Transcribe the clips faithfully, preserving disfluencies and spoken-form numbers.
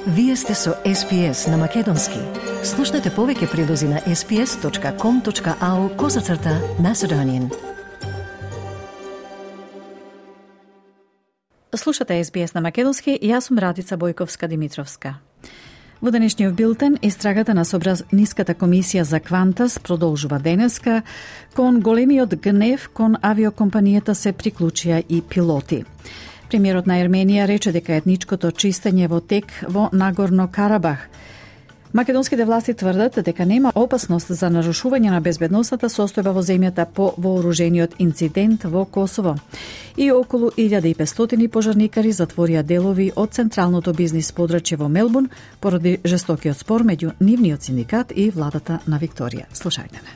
Вие сте со Ес Би Ес на Македонски. Слушнете повеќе прилози на ес би ес точка ком точка ау козацрта Macedonian. Слушате Ес Би Ес на Македонски и јас сум Радица Бојковска-Димитровска. Во денешниот билтен, истрагата на Собраниската комисија за Квантас продолжува денеска. Кон големиот гнев кон авиокомпанијата се приклучија и пилоти. Премиерот на Ерменија рече дека етничкото чистење во тек во Нагорно Карабах. Македонските власти тврдат дека нема опасност за нарушување на безбедносната состојба во земјата по вооружениот инцидент во Косово. И околу илјада и петстотини пожарникари затворија делови од централното бизнис подрачје во Мелбурн поради жестокиот спор меѓу нивниот синдикат и владата на Викторија. Слушајте ме.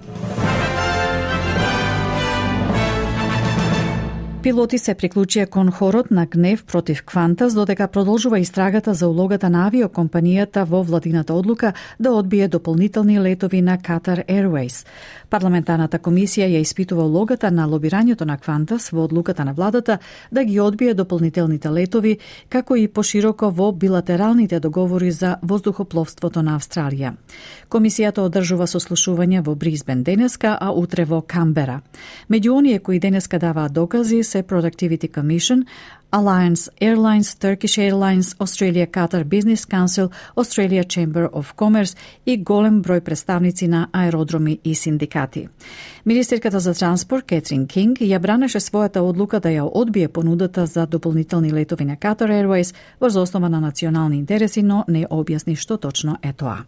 Пилоти се приклучија кон хорот на гнев против Квантас, додека продолжува истрагата за улогата на авиокомпанијата во владината одлука да одбие дополнителни летови на Qatar Airways. Парламентарната комисија ја испитува улогата на лобирањето на Квантас во одлуката на владата да ги одбие дополнителните летови, како и пошироко во билатералните договори за воздухопловството на Австралија. Комисијата одржува сослушување во Брисбен денеска, а утре во Камбера. Меѓу оние кои денеска даваат докази се Productivity Commission, Alliance Airlines, Turkish Airlines, Australia Qatar Business Council, Australia Chamber of Commerce и голем број представници на аеродроми и синдикати. Министерката за транспорт Кетрин Кинг ја бранеше својата одлука да ја одбие понудата за дополнителни летови на Qatar Airways врз основа на национални интереси, но не објасни што точно е тоа.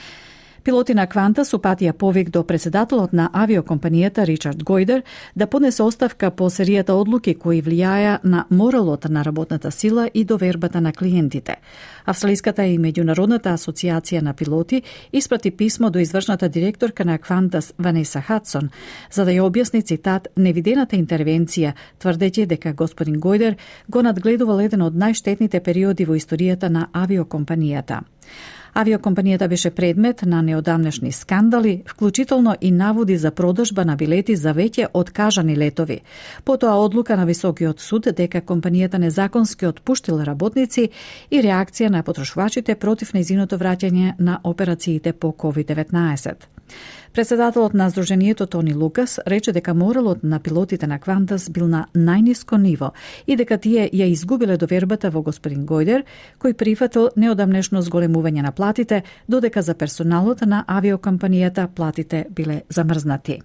Пилоти на Квантас упатија повик до председателот на авиокомпанијата Ричард Гојдер да поднесе оставка по серијата одлуки кои влијаја на моралот на работната сила и довербата на клиентите. Австралиската и меѓународната асоциација на пилоти испрати писмо до извршната директорка на Квантас Ванеса Хадсон за да ја објасни, цитат, невидената интервенција, тврдејќи дека господин Гојдер го надгледувал еден од најштетните периоди во историјата на авиокомпанијата. Авиокомпанијата беше предмет на неодамнешни скандали, вклучително и наводи за продажба на билети за веќе откажани летови. Потоа одлука на Високиот суд дека компанијата незаконски отпуштила работници и реакција на потрошувачите против нејзиното враќање на операциите по ковид деветнаесет. Председателот на Сдруженијето Тони Лукас рече дека моралот на пилотите на Квантас бил на најниско ниво и дека тие ја изгубиле довербата во господин Гојдер, кој прифатил неодамнешно зголемување на платите, додека за персоналот на авиокомпанијата платите биле замрзнати.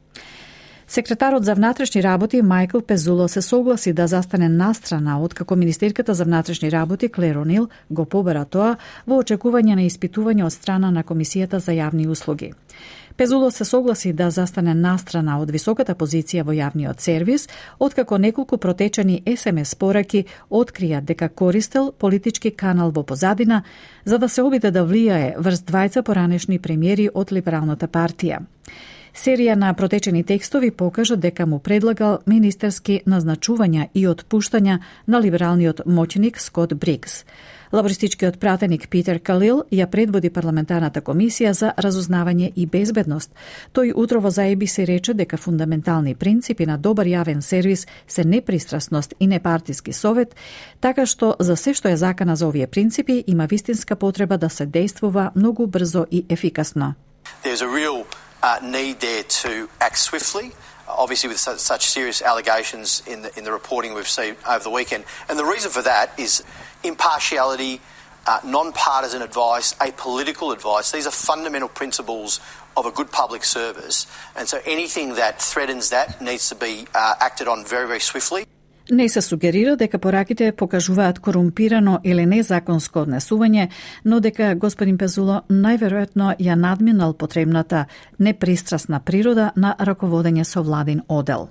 Секретарот за внатрешни работи Мајкл Пезуло се согласи да застане настрана откако Министерката за внатрешни работи Клер Онил го побара тоа во очекување на испитување од страна на Комисијата за јавни услуги. Пезуло се согласи да застане настрана од високата позиција во јавниот сервис, откако неколку протечени ес ем ес пораки открија дека користел политички канал во позадина за да се обиде да влијае врз двајца поранешни премиери од Либералната партија. Серија на протечени текстови покажа дека му предлагал министерски назначувања и отпуштања на либералниот моќник Скот Брикс. Лабористичкиот пратеник Питер Калил ја предводи парламентарната комисија за разузнавање и безбедност. Тој утро во за Ей Би Си рече дека фундаментални принципи на добар јавен сервис се непристрасност и непартиски совет, така што за се што е закана за овие принципи има вистинска потреба да се действува многу брзо и ефикасно. There's a real uh, need there to act swiftly. Obviously with such, such serious allegations in the, in the reporting we've seen over the weekend. And the reason for that is impartiality, uh, non-partisan advice, apolitical advice. These are fundamental principles of a good public service. And so anything that threatens that needs to be uh, acted on very, very swiftly. Не се сугерира дека пораките покажуваат корумпирано или незаконско однесување, но дека господин Пезуло најверојатно ја надминал потребната непристрасна природа на раководење со владин одел.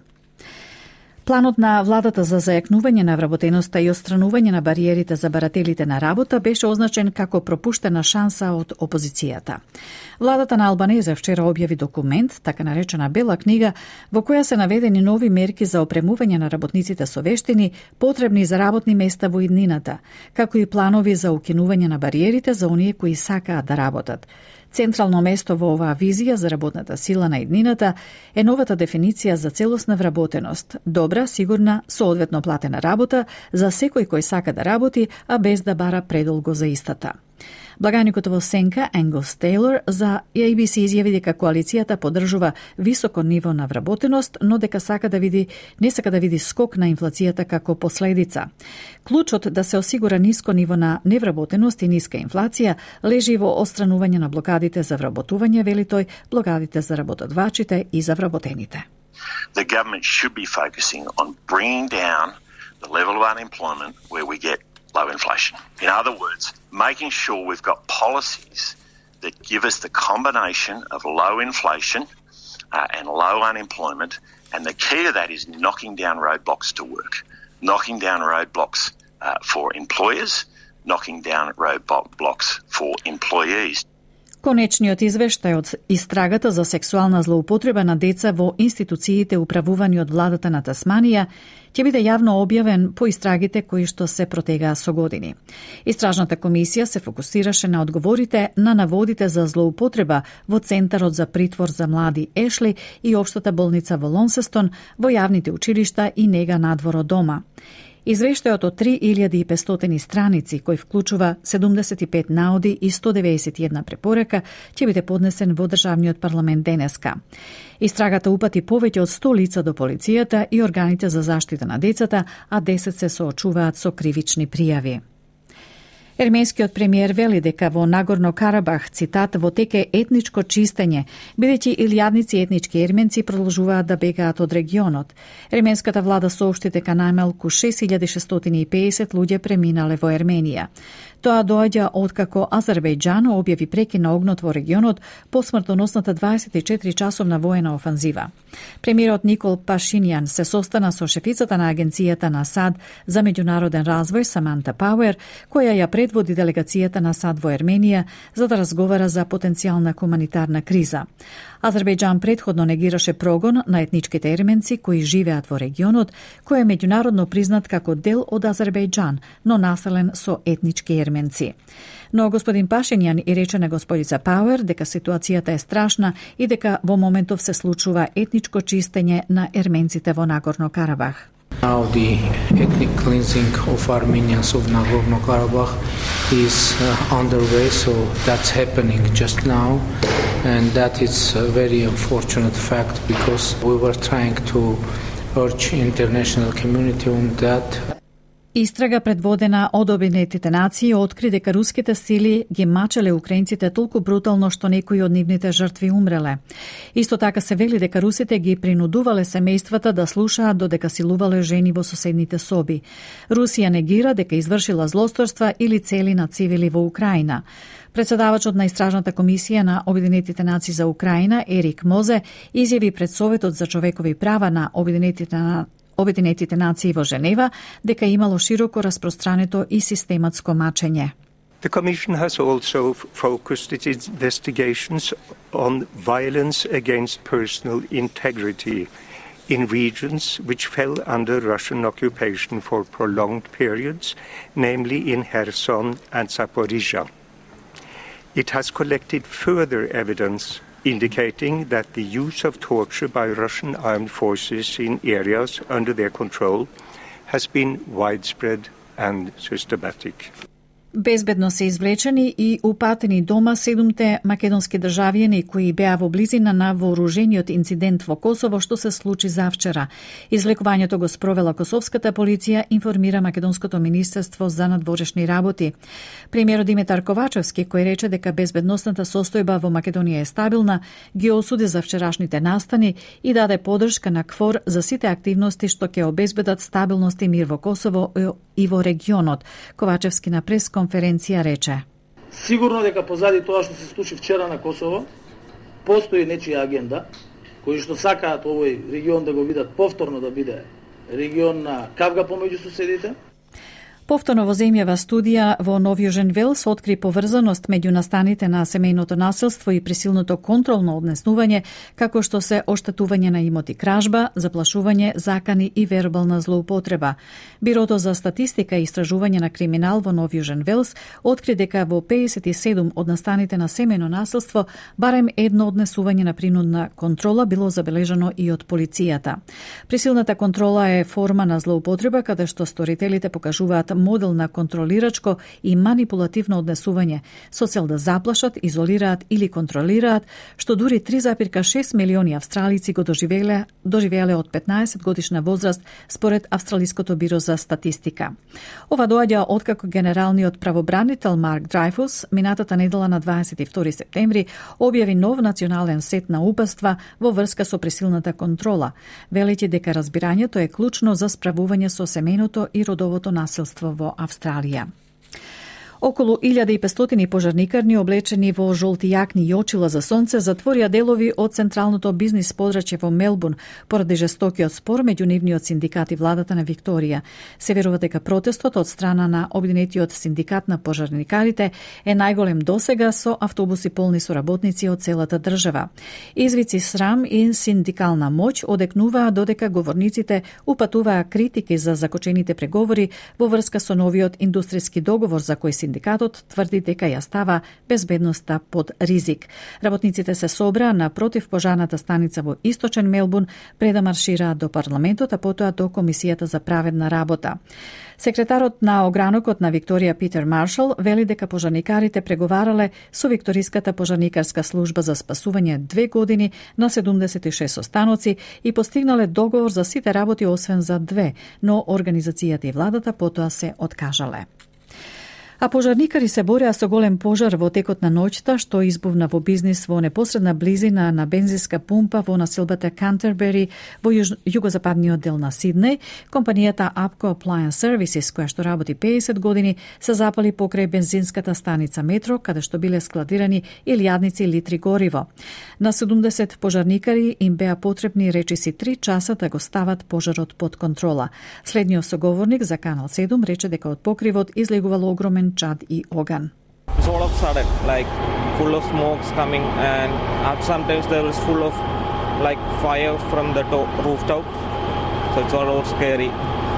Планот на владата за зајакнување на вработеноста и отстранување на бариерите за барателите на работа беше означен како пропуштена шанса од опозицијата. Владата на Албанезе вчера објави документ, така наречена Бела книга, во која се наведени нови мерки за опремување на работниците со вештини потребни за работни места во иднината, како и планови за укинување на бариерите за оние кои сакаат да работат. Централно место во оваа визија за работната сила на иднината е новата дефиниција за целосна вработеност, добра, сигурна, соодветно платена работа за секој кој сака да работи, а без да бара предолго за истата. Благаникот во Сенка, Енгус Тейлор, за А Б С изјави дека коалицијата поддржува високо ниво на вработеност, но дека сака да види, не сака да види скок на инфлацијата како последица. Клучот да се осигура ниско ниво на невработеност и ниска инфлација лежи во отстранување на блокадите за вработување, вели тој, блокадите за работодвачите и за вработените. The government should be focusing on bringing down the level of unemployment where we get low inflation. In other words, making sure we've got policies that give us the combination of low inflation uh, and low unemployment, and the key to that is knocking down roadblocks to work, knocking down roadblocks uh, for employers, knocking down roadblocks for employees. Конечниот извештај од истрагата за сексуална злоупотреба на деца во институциите управувани од владата на Тасманија ќе биде јавно објавен по истрагите кои што се протегаа со години. Истражната комисија се фокусираше на одговорите на наводите за злоупотреба во Центарот за притвор за млади Ешли и Општата болница во Лонсестон, во јавните училишта и нега надвор од дома. Извештајот од три илјади и петстотини страници, кој вклучува седумдесет и пет наоди и сто девеесет и една препорака, ќе биде поднесен во државниот парламент денеска. Истрагата упати повеќе од сто лица до полицијата и органите за заштита на децата, а десет се соочуваат со кривични пријави. Ерменскиот премиер вели дека во Нагорно Карабах, цитат, во теке етничко чистење, бидејќи илјадници етнички ерменци продолжуваат да бегаат од регионот. Ерменската влада соопшти дека најмалку шест илјади шестстотини и педесет луѓе преминале во Ерменија. Тоа доаѓа откако Азербејџан објави прекин на огнот во регионот по смртоносната дваесет и четири часовна воена офанзива. Премиерот Никол Пашињан се состана со шефицата на агенцијата на САД за меѓународен развој Саманта Пауер, која ја предводи делегацијата на САД во Ерменија за да разговара за потенцијална хуманитарна криза. Азербејџан претходно негираше прогон на етничките ерменци кои живеат во регионот, кој е меѓународно признат како дел од Азербејџан, но населен со етнички ерменци. Но господин Пашињан и рече на господица Пауер дека ситуацијата е страшна и дека во моментов се случува етничко чистење на ерменците во Нагорно Карабах. Now the ethnic cleansing of Armenians of Nagorno-Karabakh is uh, underway, so that's happening just now, and that is a very unfortunate fact because we were trying to urge international community on that. Истрага предводена од Обединетите нации откри дека руските сили ги мачеле украинците толку брутално што некои од нивните жртви умреле. Исто така се вели дека русите ги принудувале семејствата да слушаат додека силувале жени во соседните соби. Русија негира дека извршила злосторства или цели на цивили во Украина. Председавачот на Истражната комисија на Обединетите нации за Украина, Ерик Мозе, изјави пред Советот за човекови права на Обединетите нации Обединетите нации во Женева дека имало широко распространето и систематско мачење. The Commission has also focused its investigations on violence against personal integrity in regions which fell under Russian occupation for prolonged periods, namely in Kherson and Zaporizhzhia. It has collected further evidence indicating that the use of torture by Russian armed forces in areas under their control has been widespread and systematic. Безбедно се извлечени и упатени дома седумте македонски државјани кои беа во близина на вооружениот инцидент во Косово што се случи завчера. Извлекувањето го спровела косовската полиција, информира Македонското министерство за надворешни работи. Премиерот Димитар Ковачевски, кој рече дека безбедносната состојба во Македонија е стабилна, ги осуди за вчерашните настани и даде поддршка на КФОР за сите активности што ќе обезбедат стабилност и мир во Косово и во регионот. Ковачевски на прес конференција рече: Сигурно дека позади тоа што се случи вчера на Косово, постои нечија агенда, кои што сакаат овој регион да го видат повторно да биде регион на кавга помеѓу соседите. Повторно во земјава студија во Нов Јужен Велс откри поврзаност меѓу настаните на семејното насилство и присилното контролно однесување, како што се оштетување на имоти, кражба, заплашување, закани и вербална злоупотреба. Бирото за статистика и истражување на криминал во Нов Јужен Велс откри дека во пеесет и седум од настаните на семејно насилство барем едно однесување на принудна контрола било забележано и од полицијата. Присилната контрола е форма на злоупотреба каде што сторителите покажуваат модел на контролирачко и манипулативно однесување со цел да заплашат, изолираат или контролираат, што дури три зарез и шест милиони австралици го доживеле, доживеле од петнаесет годишна возраст според Австралиското биро за статистика. Ова доаѓа откако генералниот правобранител Марк Дрейфус минатата недела на дваесет и втори септември објави нов национален сет на упатства во врска со присилната контрола, велејќи дека разбирањето е клучно за справување со семејното и родовото насилство во Австралија. Околу илјада и петстотини пожарникарни облечени во жолти јакни и очила за сонце затворија делови од централното бизнис подрачје во Мелбурн поради жестокиот спор меѓу нивниот синдикат и владата на Викторија. Се верува дека протестот од страна на обединетиот синдикат на пожарникарите е најголем досега со автобуси полни со работници од целата држава. Извици срам и синдикална моќ одекнуваа додека говорниците упатуваа критики за закочените преговори во врска со новиот индустријски договор за кој Синдикатот тврди дека ја става безбедноста под ризик. Работниците се собраа на противпожарната станица во Источен Мелбурн пред да маршираат до парламентот, а потоа до Комисијата за праведна работа. Секретарот на огранокот на Викторија Питер Маршал вели дека пожарникарите преговарале со Викториската пожарникарска служба за спасување две години на седумдесет и шест останоци и постигнале договор за сите работи освен за две, но организацијата и владата потоа се откажале. А пожарникари се бореа со голем пожар во текот на ноќта, што избувна во бизнис во непосредна близина на бензинска пумпа во населбата Кантербери во јуж... југозападниот дел на Сиднеј. Компанијата Apco Appliance Services, која што работи пеесет години, се запали покрај бензинската станица Метро, каде што биле складирани илјадници литри гориво. На седумдесет пожарникари им беа потребни речиси три часа да го стават пожарот под контрола. Следниот соговорник за Канал седум рече дека од покривот излегувало огромен чад и оган. It's all of a sudden, like full of smokes coming, and sometimes there was full of like fire from the to- rooftop. So it's all scary.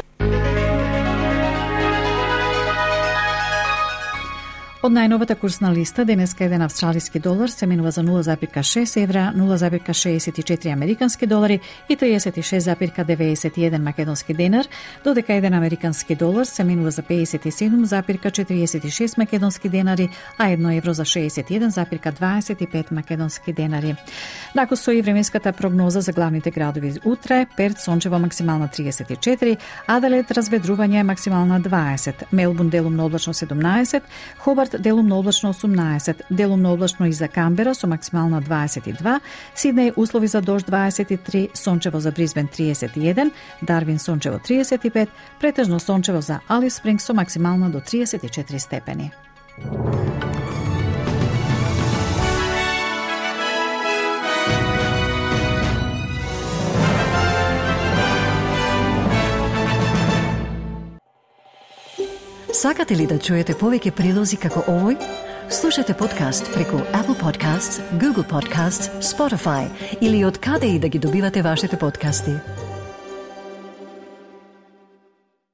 Од најновата курсна листа, денеска еден австралиски долар се менува за нула зарез и шест евра, нула зарез шеесет и четири американски долари и триесет и шест зарез деведесет и еден македонски денар, додека еден американски долар се менува за пеесет и седум зарез четириесет и шест македонски денари, а едно евро за шеесет и еден зарез дваесет и пет македонски денари. Дако стои временската прогноза за главните градови утре: Перт сончево максимална триесет и четири, Аделаид разведрување максимална дваесет, Мелбурн делумно облачно седумнаесет, Хобарт делумно облачно осумнаесет, делумно облачно и за Камбера со максимална дваесет и два, Сиднеј услови за дожд дваесет и три, сончево за Брисбен триесет и еден, Дарвин сончево триесет и пет, претежно сончево за Алис Спрингс со максимална до триесет и четири степени. Сакате ли да чуете повеќе прилози како овој? Слушате подкаст преку Apple Podcasts, Google Podcasts, Spotify или од каде и да ги добивате вашите подкасти.